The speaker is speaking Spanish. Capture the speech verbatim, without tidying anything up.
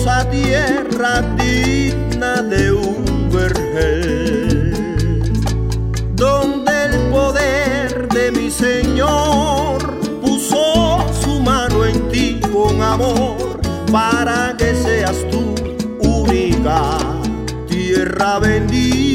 hermosa tierra digna de un vergel, donde el poder de mi Señor puso su mano en ti con amor para que seas tú única, tierra bendita